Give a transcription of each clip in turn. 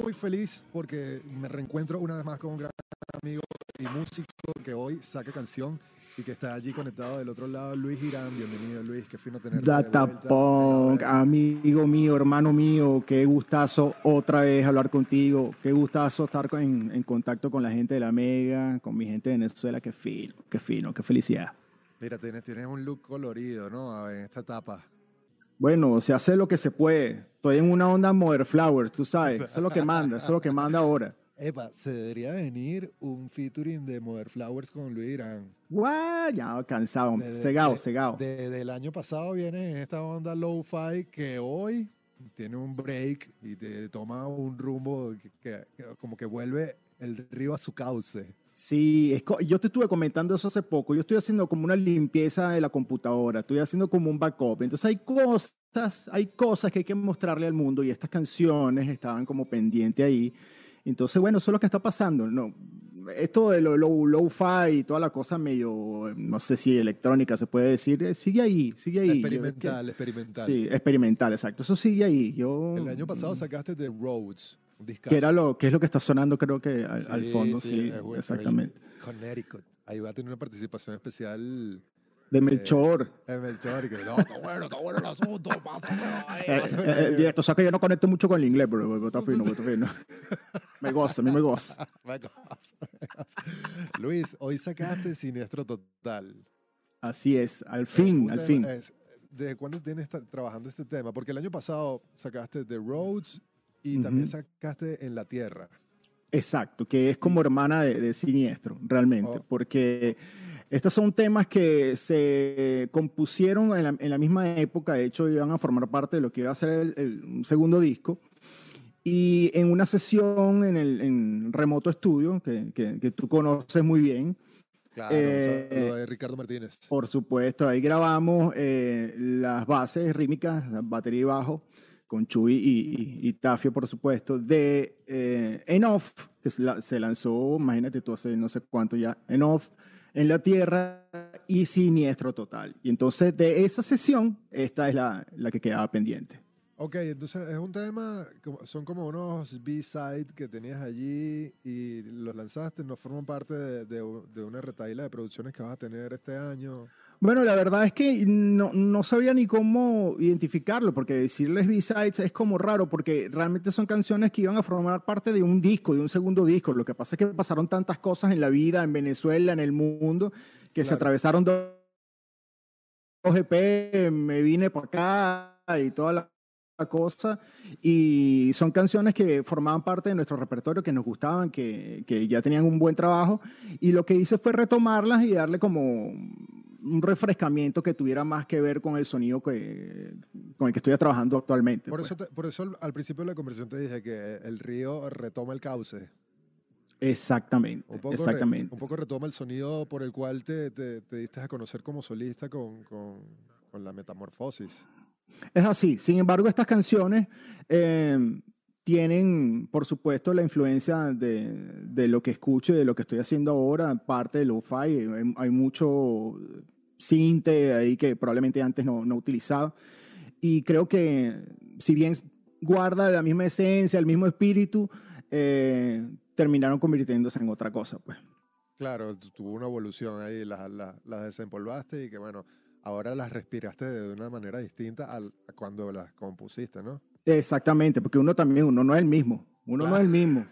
muy feliz porque me reencuentro una vez más con un gran amigo y músico que hoy saca canción y que está allí conectado del otro lado, Luis Girán. Bienvenido, Luis, qué fino tenerte de vuelta. Datapunk, amigo mío, hermano mío, qué gustazo otra vez hablar contigo, qué gustazo estar en contacto con la gente de la Mega, con mi gente de Venezuela, qué fino, qué felicidad. Mira, tienes un look colorido, ¿no? En esta etapa. Bueno, se hace lo que se puede. Estoy en una onda Mother Flowers, tú sabes. Eso es lo que manda, eso es lo que manda ahora. Epa, se debería venir un featuring de Mother Flowers con Luis Girán. Guau, ya cansado, cegado. Desde el año pasado viene en esta onda lo-fi que hoy tiene un break y te toma un rumbo que como que vuelve el río a su cauce. Sí, yo te estuve comentando eso hace poco. Yo estoy haciendo como una limpieza de la computadora, estoy haciendo como un backup. Entonces hay cosas que hay que mostrarle al mundo y estas canciones estaban como pendientes ahí. Entonces, bueno, eso es lo que está pasando. No, esto de lo-fi y toda la cosa medio, no sé si electrónica se puede decir, sigue ahí. Experimental. Sí, experimental, exacto. Eso sigue ahí. El año pasado sacaste The Roads. Que es lo que está sonando, creo que al fondo, sí, exactamente. Connecticut. Ahí va a tener una participación especial de Melchor. De Melchor, y que no, está bueno el asunto, tú sabes que yo no conecto mucho con el inglés, pero está fino. Me goza, a mí me goza. Luis, hoy sacaste Siniestro Total. Así es, al fin. ¿Desde cuándo tienes trabajando este tema? Porque el año pasado sacaste The Roads y también sacaste En la Tierra. Exacto, que es como hermana de Siniestro, realmente, porque estos son temas que se compusieron en la misma época, de hecho iban a formar parte de lo que iba a ser el segundo disco, y en una sesión en Remoto Studio, que tú conoces muy bien. Claro, saludo de Ricardo Martínez. Por supuesto, ahí grabamos las bases rítmicas, batería y bajo, con Chuy y Tafio, por supuesto, de Enough, que se lanzó, imagínate tú, hace no sé cuánto ya, Enough, En la Tierra y Siniestro Total. Y entonces de esa sesión, esta es la que quedaba pendiente. Ok, entonces es un tema, son como unos B-side que tenías allí y los lanzaste, no forman parte de una retahíla de producciones que vas a tener este año. Bueno, la verdad es que no sabría ni cómo identificarlo, porque decirles B-sides es como raro, porque realmente son canciones que iban a formar parte de un disco, de un segundo disco. Lo que pasa es que pasaron tantas cosas en la vida, en Venezuela, en el mundo, que se atravesaron dos EP, me vine para acá y toda la cosa, y son canciones que formaban parte de nuestro repertorio, que nos gustaban, que ya tenían un buen trabajo, y lo que hice fue retomarlas y darle como un refrescamiento que tuviera más que ver con el sonido con el que estoy trabajando actualmente. Por eso al principio de la conversación te dije que el río retoma el cauce. Exactamente. Un poco retoma el sonido por el cual te diste a conocer como solista con la Metamorfosis. Es así. Sin embargo, estas canciones tienen, por supuesto, la influencia de lo que escucho y de lo que estoy haciendo ahora, parte de lo-fi. Hay mucho sinte ahí que probablemente antes no utilizaba. Y creo que, si bien guarda la misma esencia, el mismo espíritu, terminaron convirtiéndose en otra cosa, pues. Claro, tuvo una evolución ahí, las desempolvaste y que bueno, ahora las respiraste de una manera distinta a cuando las compusiste, ¿no? Exactamente, porque uno no es el mismo. Uno no es el mismo.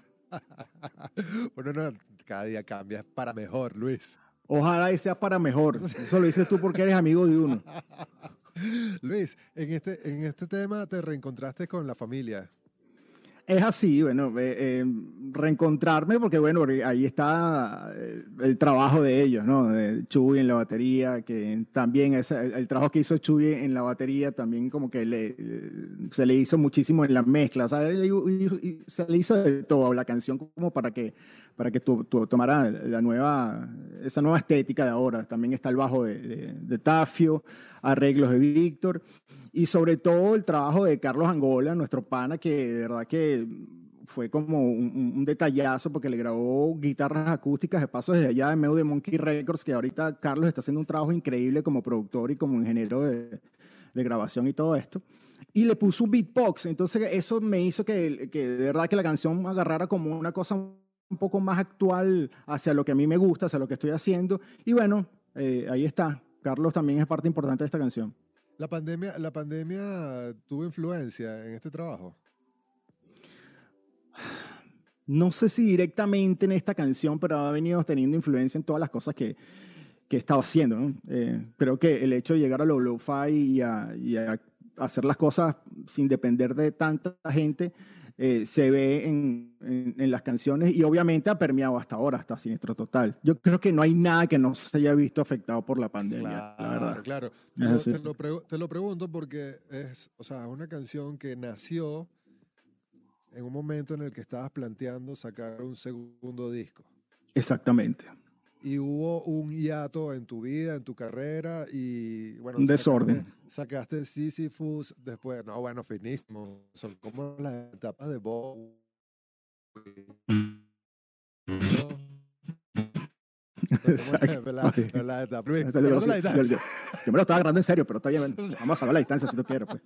Cada día cambia para mejor, Luis. Ojalá y sea para mejor. Eso lo dices tú porque eres amigo de uno. Luis, en este tema te reencontraste con la familia. Es así, bueno, reencontrarme, porque bueno, ahí está el trabajo de ellos, ¿no? De Chuy en la batería, que también el trabajo que hizo Chuy en la batería también como que se le hizo muchísimo en la mezcla, ¿sabes? Y se le hizo de todo la canción como para que tú tomara esa nueva estética de ahora. También está el bajo de Tafio, arreglos de Víctor. Y sobre todo el trabajo de Carlos Angola, nuestro pana, que de verdad que fue como un detallazo porque le grabó guitarras acústicas de paso desde allá de medio de Monkey Records, que ahorita Carlos está haciendo un trabajo increíble como productor y como ingeniero de grabación y todo esto. y le puso un beatbox. Entonces eso me hizo que de verdad que la canción agarrara como una cosa un poco más actual hacia lo que a mí me gusta, hacia lo que estoy haciendo. Y bueno, ahí está. Carlos también es parte importante de esta canción. La pandemia tuvo influencia en este trabajo. No sé si directamente en esta canción, pero ha venido teniendo influencia en todas las cosas que he estado haciendo, ¿no? Creo que el hecho de llegar a lo lo-fi y a hacer las cosas sin depender de tanta gente se ve en las canciones y obviamente ha permeado hasta ahora, hasta Siniestro Total. Yo creo que no hay nada que no se haya visto afectado por la pandemia, la verdad. Claro. Te lo pregunto porque es, o sea, una canción que nació en un momento en el que estabas planteando sacar un segundo disco. Exactamente. Y hubo un hiato en tu vida, en tu carrera, y bueno, un desorden. Sacaste Sisyphus, después, no, bueno, finísimo. Son como las etapas de Bowie. Yo me lo estaba agarrando en serio, pero está bien. Vamos a salvar la distancia si tú quieres. Pues.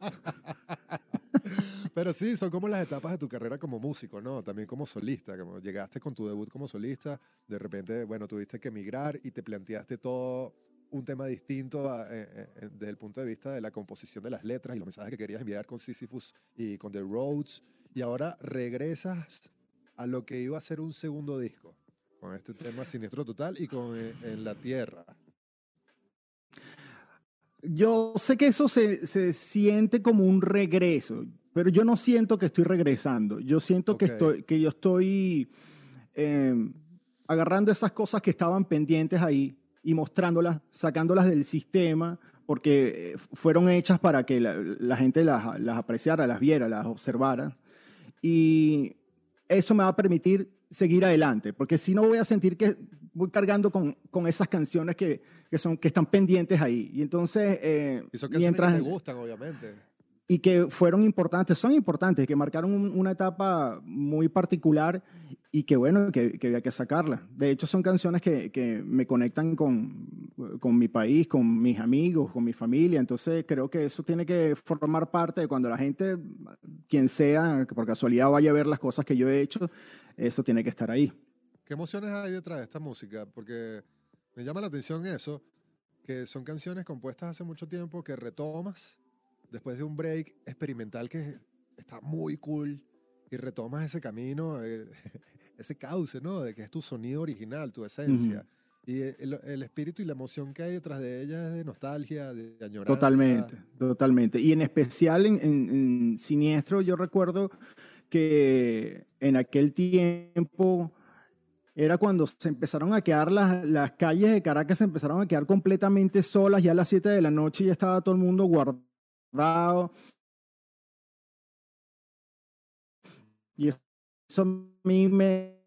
Pero sí, son como las etapas de tu carrera como músico, ¿no? También como solista, como llegaste con tu debut como solista, de repente, bueno, tuviste que emigrar y te planteaste todo un tema distinto desde el punto de vista de la composición de las letras y los mensajes que querías enviar con Sisyphus y con The Roads, y ahora regresas a lo que iba a ser un segundo disco, con este tema Siniestro Total y con En la Tierra. Yo sé que eso se siente como un regreso, pero yo no siento que estoy regresando. Yo siento que yo estoy agarrando esas cosas que estaban pendientes ahí y mostrándolas, sacándolas del sistema, porque fueron hechas para que la gente las apreciara, las viera, las observara. Y eso me va a permitir seguir adelante, porque si no voy a sentir que voy cargando con esas canciones que están pendientes ahí. Y entonces, y son canciones que te gustan, obviamente. Y que fueron importantes, son importantes, que marcaron una etapa muy particular y que bueno, que había que sacarla. De hecho, son canciones que me conectan con mi país, con mis amigos, con mi familia. Entonces, creo que eso tiene que formar parte de cuando la gente, quien sea, que por casualidad vaya a ver las cosas que yo he hecho, eso tiene que estar ahí. ¿Qué emociones hay detrás de esta música? Porque me llama la atención eso, que son canciones compuestas hace mucho tiempo que retomas después de un break experimental que está muy cool y retomas ese camino, ese cauce, ¿no? De que es tu sonido original, tu esencia. Uh-huh. Y el espíritu y la emoción que hay detrás de ella es de nostalgia, de añoranza. Totalmente. Y en especial en Siniestro, yo recuerdo que en aquel tiempo era cuando se empezaron a quedar las calles de Caracas, se empezaron a quedar completamente solas, ya a las 7 de la noche ya estaba todo el mundo guardado. Y eso a mí me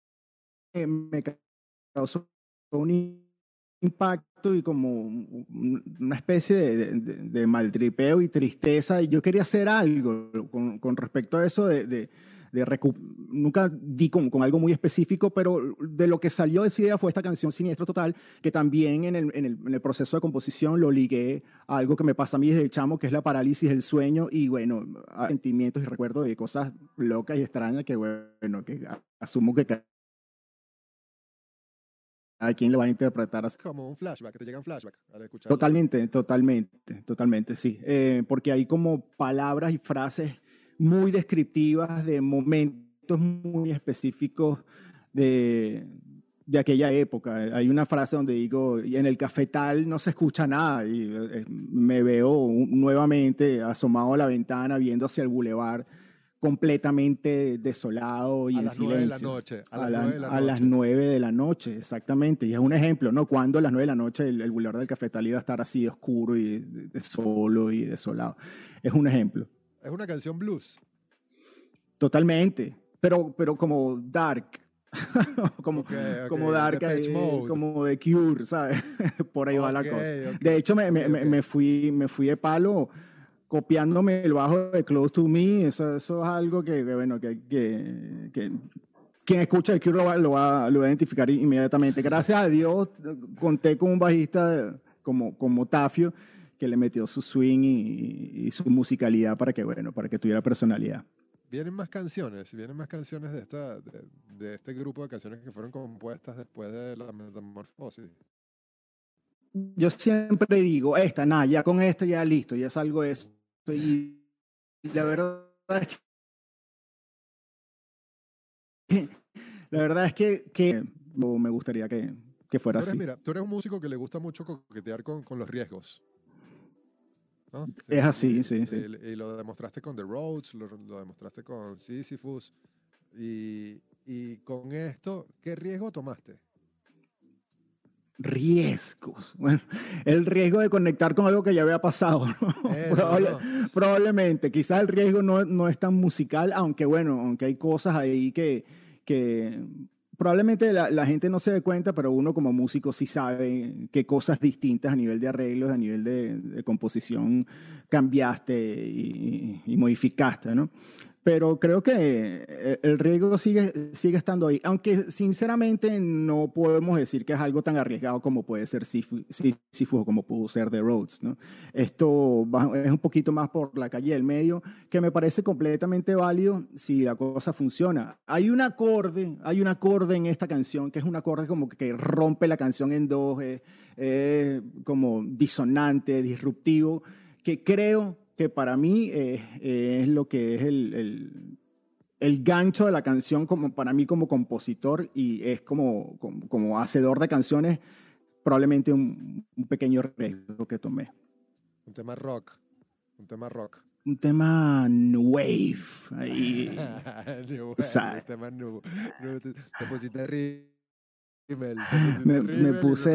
causó un impacto y como una especie de maltripeo y tristeza. Y yo quería hacer algo con respecto a eso nunca di con algo muy específico, pero de lo que salió de esa idea fue esta canción Siniestro Total, que también en el proceso de composición lo ligué a algo que me pasa a mí desde chamo, que es la parálisis del sueño, y bueno, sentimientos y recuerdos de cosas locas y extrañas que bueno, que asumo que a quién lo va a interpretar así. Como un flashback, que te llegan flashback al escuchar. Totalmente, sí. Porque hay como palabras y frases muy descriptivas de momentos muy específicos de aquella época. Hay una frase donde digo, y en el cafetal no se escucha nada, y me veo nuevamente asomado a la ventana viendo hacia el bulevar completamente desolado y en silencio. A las 9 de la noche, exactamente. Y es un ejemplo, ¿no? Cuando a las 9 de la noche el bulevar del cafetal iba a estar así de oscuro y de solo y desolado. Es un ejemplo. Es una canción blues. Totalmente, pero como dark. como dark, como de Cure, ¿sabes? Por ahí va la cosa. De hecho, me fui de palo copiándome el bajo de Close to Me. Eso es algo que quien escucha de Cure lo va a identificar inmediatamente. Gracias a Dios conté con un bajista como Tafio, que le metió su swing y su musicalidad para que, bueno, para que tuviera personalidad. Vienen más canciones de este grupo de canciones que fueron compuestas después de la metamorfosis. Yo siempre digo, nada, ya con esta ya listo, ya salgo de eso. Y la verdad es que, me gustaría que fuera así. Mira, tú eres un músico que le gusta mucho coquetear con los riesgos, ¿no? Sí, es así, sí. Y lo demostraste con The Rhodes, lo demostraste con Sisyphus. Y con esto, ¿qué riesgo tomaste? Riesgos. Bueno, el riesgo de conectar con algo que ya había pasado, ¿no? Eso, ¿no? Probablemente. Quizás el riesgo no es tan musical, aunque hay cosas ahí que probablemente la gente no se dé cuenta, pero uno como músico sí sabe qué cosas distintas a nivel de arreglos, a nivel de composición cambiaste y modificaste, ¿no? Pero creo que el riesgo sigue estando ahí, aunque sinceramente no podemos decir que es algo tan arriesgado como puede ser Sisyphus o como pudo ser The Rhodes, ¿no? Esto es un poquito más por la calle del medio, que me parece completamente válido si la cosa funciona. Hay un acorde en esta canción que es un acorde como que rompe la canción en dos, como disonante, disruptivo, que creo que para mí es lo que es el gancho de la canción para mí como compositor y es como hacedor de canciones, probablemente un pequeño riesgo que tomé. Un tema rock. Un tema new wave. Ahí, new wave, un tema new. Te pusiste rímel. Me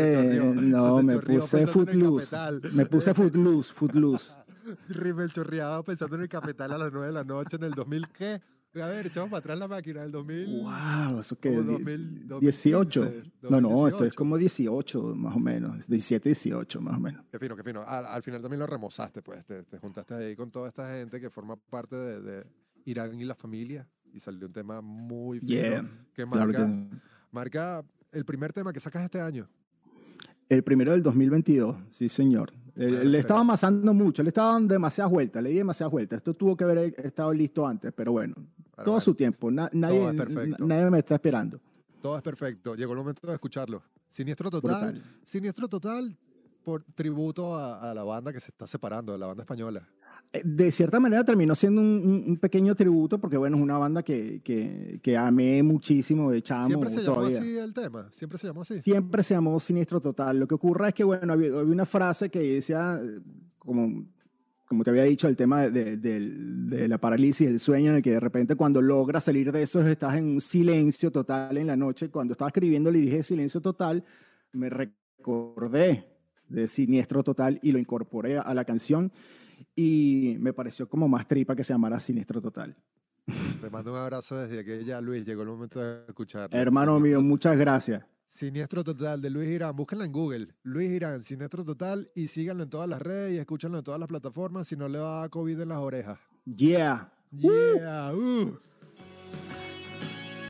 puse footloose. Me puse footloose. Rímel chorreado pensando en el cafetal a las 9 de la noche en el 2000, ¿qué? A ver, echamos para atrás la máquina del 2000. Wow, ¿eso qué? 18. No, esto es como 18 más o menos. 17, 18 más o menos. Qué fino. Al final también lo remozaste, pues. Te juntaste ahí con toda esta gente que forma parte de Irán y la familia y salió un tema muy fino que marca el primer tema que sacas este año. El primero del 2022, sí señor. Le estaba amasando mucho, le estaba dando demasiadas vueltas, le di demasiadas vueltas. Esto tuvo que haber estado listo antes, pero bueno, todo su tiempo. Nadie me está esperando. Todo es perfecto. Llegó el momento de escucharlo. Siniestro Total por tributo a la banda que se está separando, de la banda española. De cierta manera terminó siendo un pequeño tributo porque, bueno, es una banda que amé muchísimo de chamo. ¿Siempre se llamó así el tema? ¿Siempre se llamó así? Siempre se llamó Siniestro Total. Lo que ocurre es que, bueno, había una frase que decía, como te había dicho, el tema de la parálisis del sueño, en el que de repente cuando logras salir de eso estás en un silencio total en la noche. Cuando estaba escribiendo le dije silencio total, me recordé de Siniestro Total y lo incorporé a la canción. Y me pareció como más tripa que se llamara Siniestro Total. Te mando un abrazo desde aquella, Luis. Llegó el momento de escuchar. Hermano mío, muchas gracias. Siniestro Total de Luis Girán. Búsquenla en Google. Luis Girán, Siniestro Total. Y síganlo en todas las redes y escúchenlo en todas las plataformas. Si no le va a COVID en las orejas. Yeah.